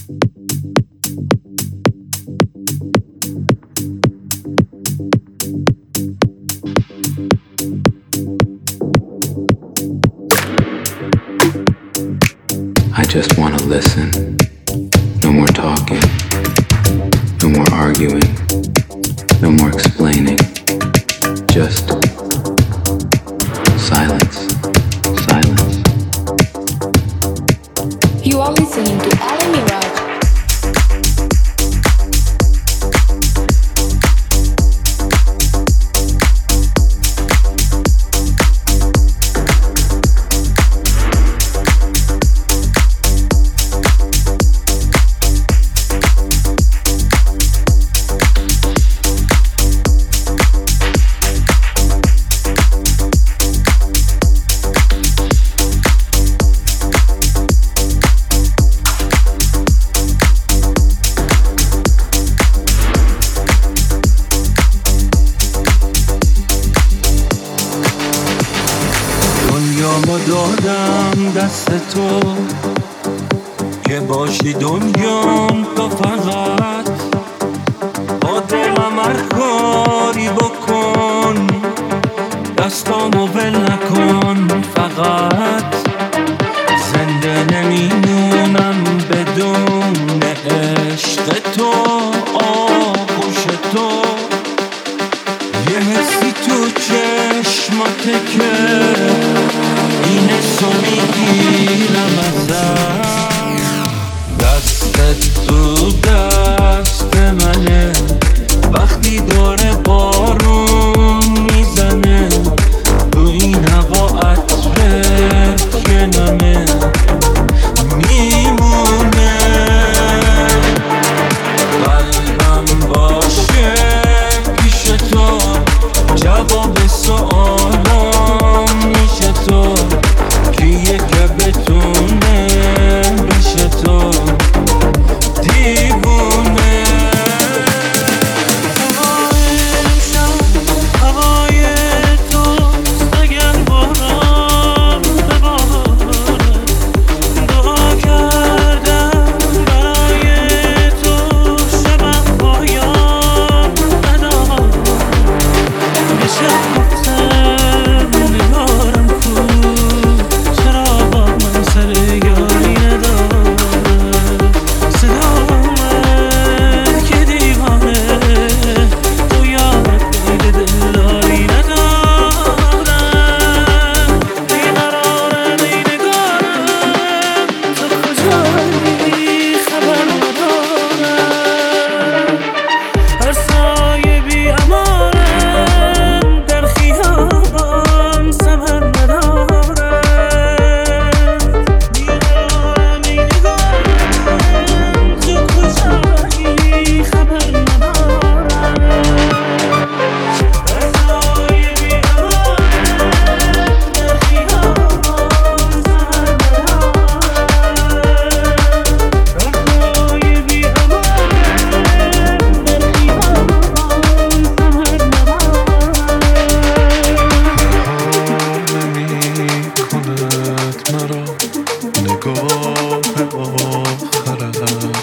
I just want to listen. No more talking. No more arguing. No more explaining. Just silence. Silence. You are listening to Ali Mirage. دست تو که باشی دنیام تو فقط با دلم هر کاری بکن دستامو ول نکن فقط زنده نمیمونم بدون عشق تو آغوش تو یه حسی تو چشماته که این حسو میگیرم ازم دستت تو دست منه وقتی داره بارون میزنه تو این هوا عطرت که نمه میمونه قلبم باشه پیش تو جواب سوالام میشه تو کیه که بتونه بشه تو دیوونه هوای تو اگر باران بباره دعا کردم برای تو شبم پایان ندارم میشه گفتم نگارم کو چرا با من سر یاری نداره صدامه که دیوانه تو یاد بید دلداری ندارم بیقرارم ای نگارم تو کجایی خبر ندارم هر سایه بی امانم در خیابان ثمر ندارم بیقرارم ای نگارم تو کجایی خبر ندارم هر سایه بی امانم در خیابان ثمر نمیکند مرا نگاه آخرت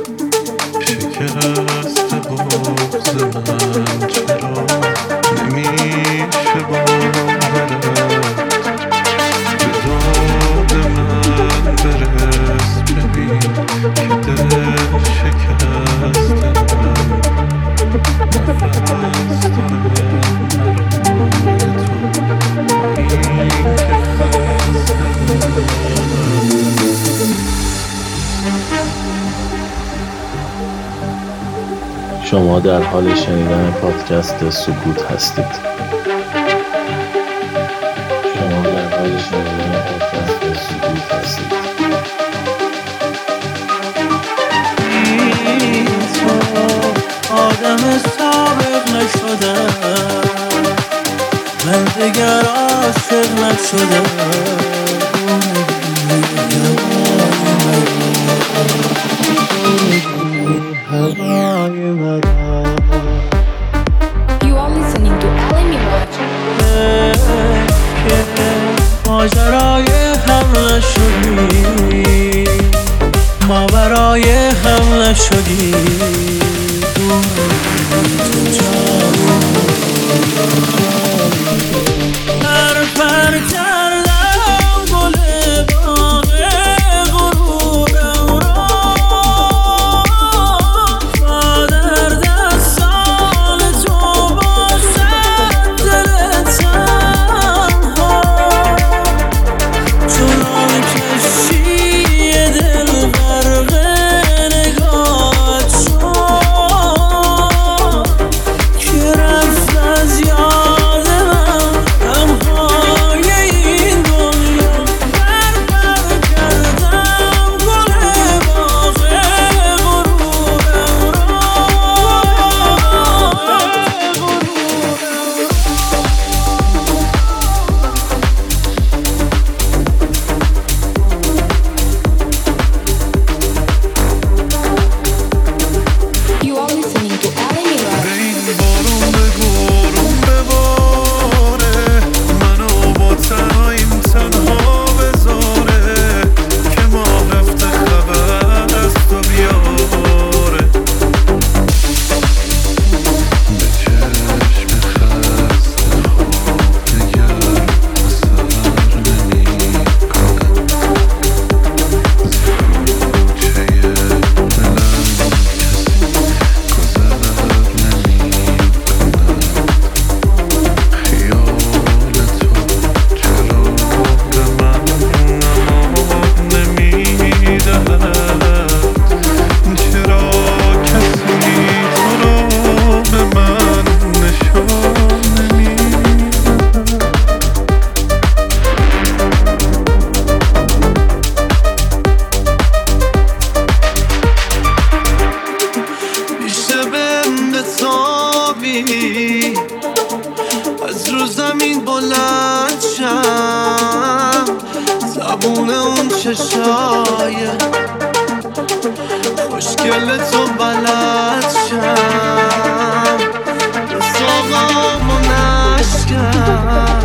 شکست بغض من چرا نمیشه باورت به داد من برس ببین که دل شکست من نفس داره شما در حال شنیدن پادکست سکوت هستید. شما در حال شنیدن پادکست سکوت هستید. آدم سابق نشدم من دیگر عاشق نشدم You are listening to Ali Mirage. ماجرای هم نشدی ما برای پایه هم نشدی تو جا پر کردم گل باغ غرورم را تا در دستان تو باشد دل تنها چون کشی دل غرق نگاهت شد که رفت از یاد من غمهای این دنیا پر کردم گل باغ غرورم You are listening to Ali Mirage. این بارون به گورون بباره منو با تنهاییم تنها بذاره که ما رفته خبر از تو بیاره به چشم خسته خواب نگر اثر نمی کنم زیروچه دلم کسی گذر نمی کند خیال تو چرا به من امان نمی دهد چرا کسی تو را به من نشان نمی میشه بهم بتابی از رو زمین بلند شم زبون اون چشای خوشگل تو بلد شم رساقام و نشکم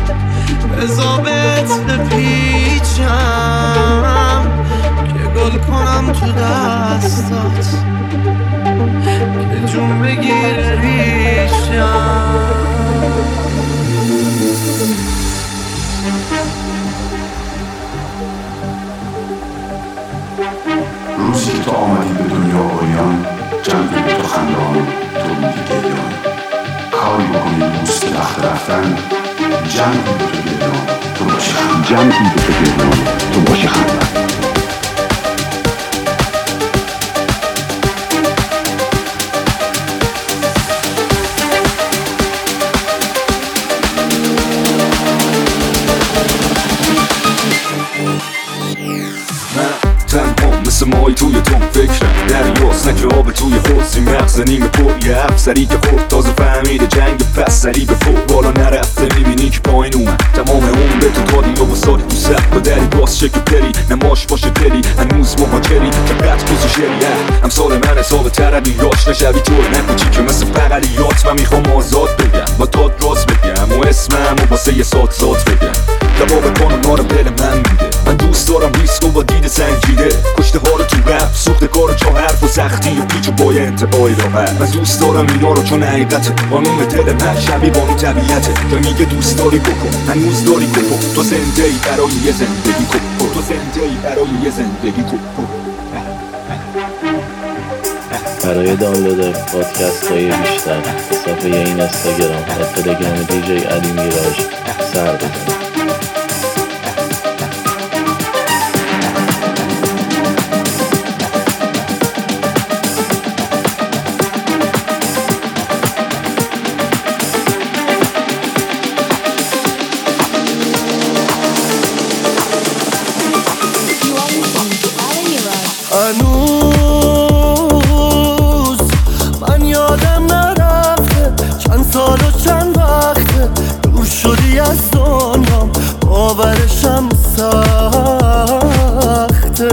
بزابت بپیچم که گل کنم تو دستات که جون بگیره ریشم روزی که تو آمدی به دنیا اوریان جمعی به تو خندان تو بودی گریان کاری بکنی دوست وقت رفتن جمعی به تو گریان تو باشی خندان جمعی به تو گریان تو باشی خندان تنها مثل مای توی تون فکرم دریاست نکه آب توی حوضی مغز نیمه پر یه افسری که خورد تازه فهمیده جنگ پس سری به فور بالا نرفته میبینی که پایین اومد تمام اون به تو دادی و بساری تو سر با دری باز شکل پری نماش باشه پری هنوز مهاجری که قد کوزو شریه امثال من حساب تربیاش نشوی توی نکوچی که مثل بغلیات من میخوام آزاد بگم با داد راست بگم و اسمم و واسه یه سات ذات بگم جواب قانونا رو دل من میده من دوست دارم ریسک و با دید سنجیده کشته ها رو تو رپ سوخته کار چه حرف و سختی و پیچ و پای انتباهی راحت من دوست دارم اینا رو چون حقیقته قانون دل من شبیه بانو طبیعته تو میگه دوست داری بکن هنوز داری بکن تو زنده ای برای یه زندگی کن تو زنده ای برای یه زندگی کن برای دانلود پادکست های بیشتر به صفحه این اینستاگرام و تلگرام دیجی علی میراژ سر بزنید. You are listening to Ali Mirage. هنوز من یادم نرفته چند سال و چند وقته دور شدی از دنیا باورشم سخته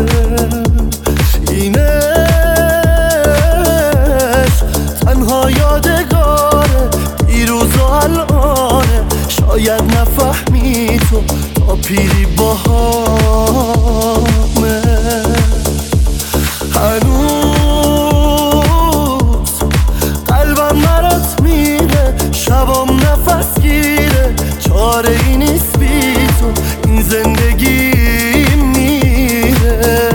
اینش تنها یادگاره دیروز و الانه شاید نفهمی تو تا پیری باهامه هنوز قلبم برات میره، شبام نفس گیره، چاره ای نیست بی تو این زندگی میره.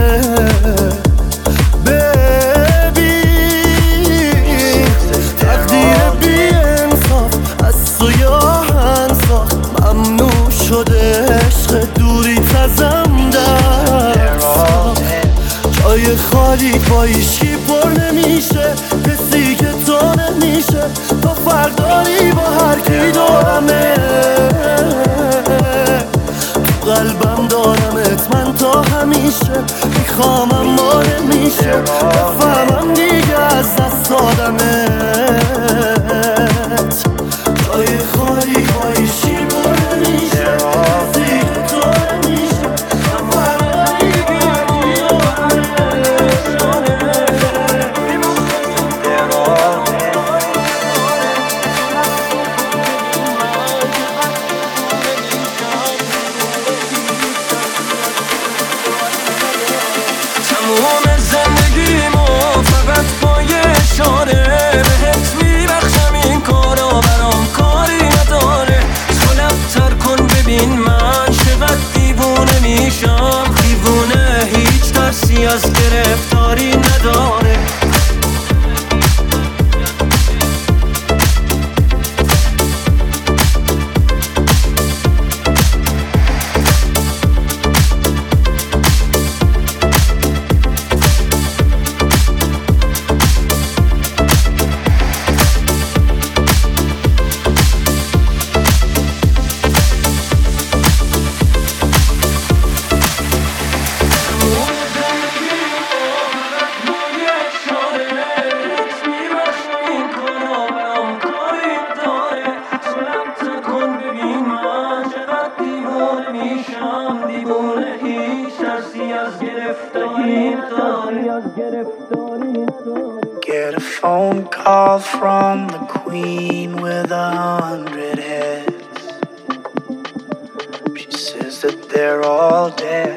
ببین تقدیر بی انصاف از تو یا هنساخت، ممنوع شده عشق دوری تزم دست، جای خالی با ایشکی پر نمیشه، کسی که تو نمیشه، تو فرداری با هر کی دارمه، تو قلبم دارمت من تا همیشه، میخوامم ما نمیشه، بفهمم دیگه از دست دادمت، جای خالی با ایشکی پر نمیشه، کسی که تو نمیشه، تو فرداری با هر کی تموم زندگیمو فقط با یه اشاره بهت میبخشم، این کارا برام کاری نداره، تو لبتر کن ببین من چقدر دیوونه میشم، دیوونه هیچ ترسی از گرفتاری نداره. Get a phone call from the Queen with 100 heads. She says that they're all dead.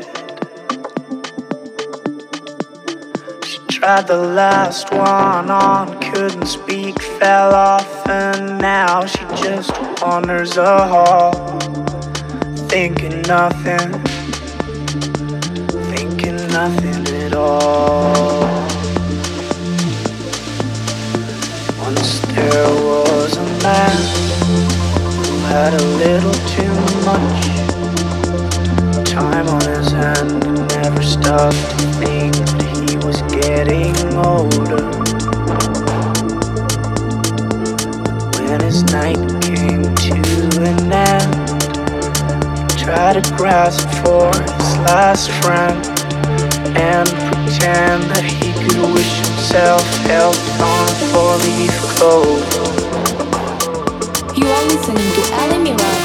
She tried the last one on, couldn't speak, fell off, and now she just wanders a hall, thinking nothing at all. Once there was a man who had a little too much time on his hand and never stopped to think that he was getting older. When his night came to an end, he tried to grasp for his last friend and pretend that he could wish himself health on a four-leaf clover. You are listening to Ali Mirage.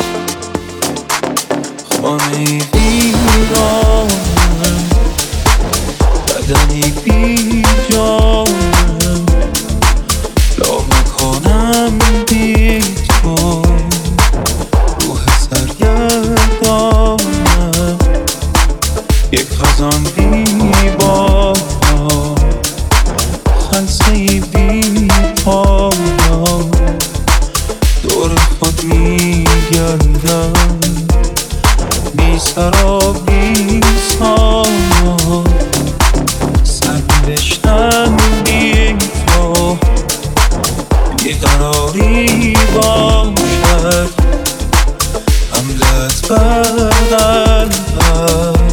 خانه ویرانم، بدنی بی جانم، لامکانم بی تو، روح سرگردانم، یک خزان بی باران، خلسه‌ای بی پایان، دور خود میگردم، بی سر و بی سامان، سرنوشتم بی تو، بیقراری باشد، حملت بر قلبم،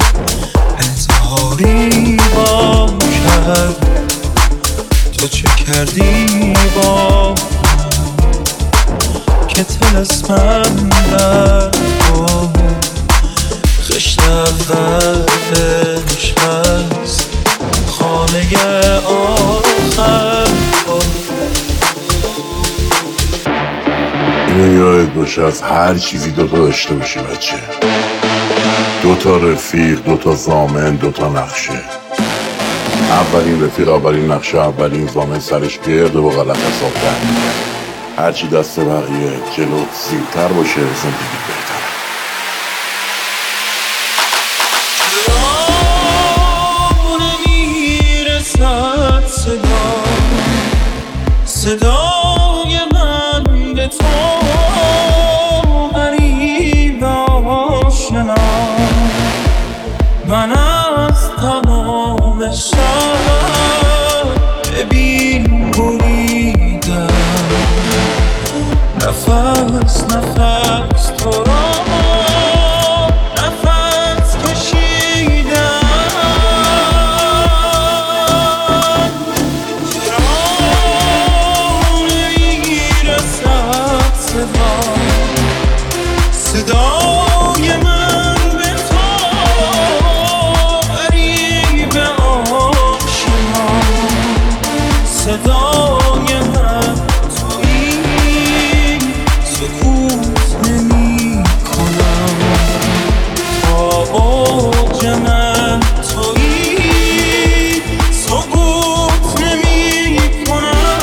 انتحاری باشد، تو چه کردی با که طلسمم در تو، خشت اولش هست، خانه آخر تو. اینو یادت باشه از هر چیزی دوتا داشته باشی بچه، دوتا رفیق، دوتا ضامن، دوتا نقشه. اولین رفیق، اولین نقشه، اولین ضامن سرش گرده و غلط حساب در می‌کنه. هرچی دست بقیه جلو سیرتر باشه زندگی بهتر. راه نمیره صدای من به تو غریب آشنا، من از تمام شب ببین بریدم، نفس نفس تو را نفس کشیدم. صدای من به تو غریب آشنا، صدای من تویی، سکوت نمی کنم، تا اوج من تویی، سکوت نمی کنم.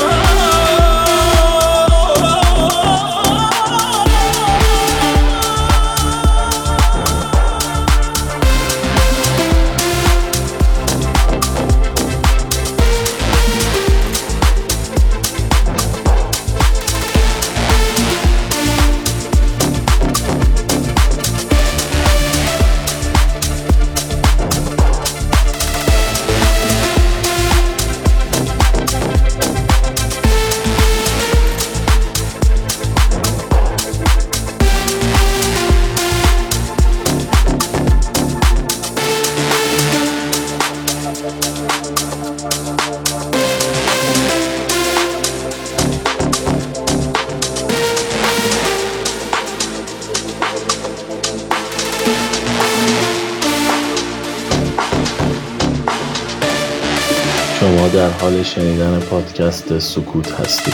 شما در حال شنیدن پادکست سکوت هستید.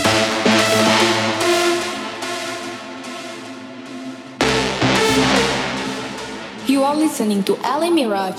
You are listening to Ali Mirage.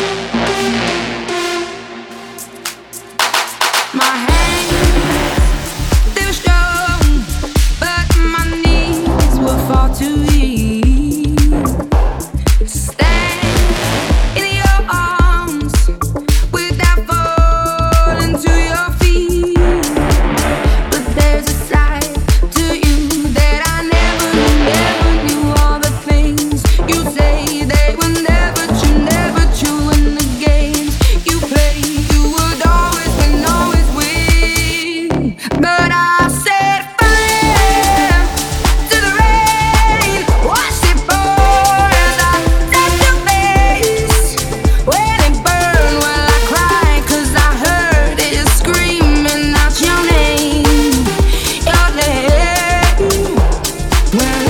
My hands, they were strong, but my knees were far too weak to stand in your arms without falling to your feet. But there's a side to you that I never knew. All the things you say, they were never true in the games you play. You would always win, always win. But I set fire to the rain, watch it pour as I touch your face. When it burned, well I cried 'cause I heard it screaming out your name, your name. Well,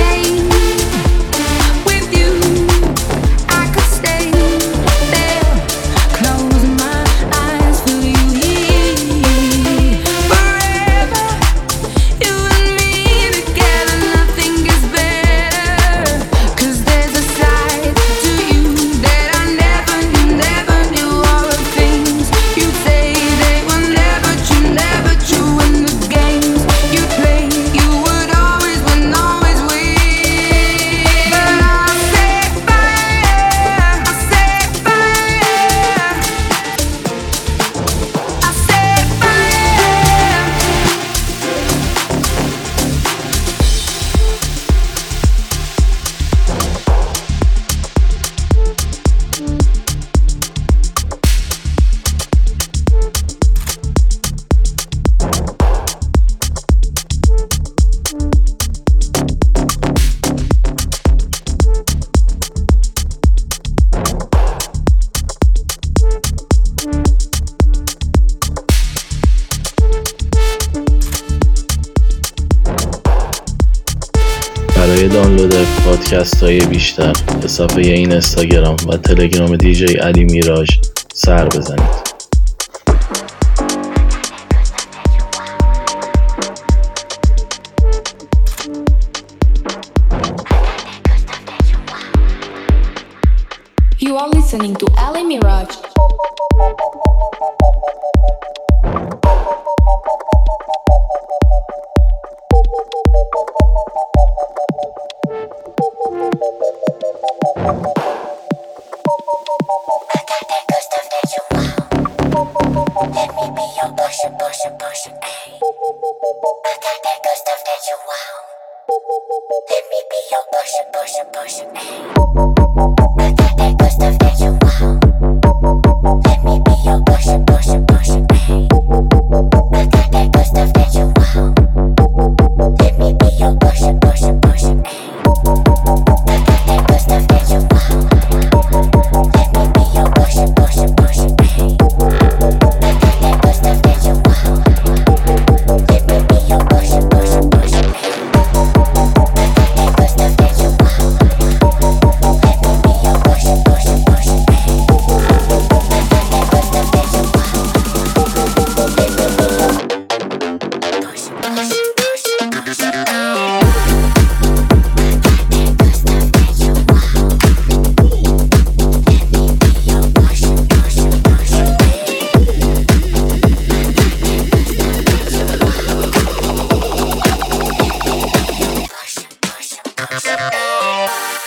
with you I could stay there, close my eyes, feel you here forever. You and me together, nothing gets better. 'Cause there's a side to you that I never knew. All the things you say, they were never true in the games you play. You would always win, always win. But I set fire, I set fire, I set fire. برای دانلود پادکست های بیشتر به صفحه این اینستاگرام و تلگرام دیجی علی میراژ سر بزنید. You are listening to Ali Mirage. I got that good stuff that you want. Let me Push.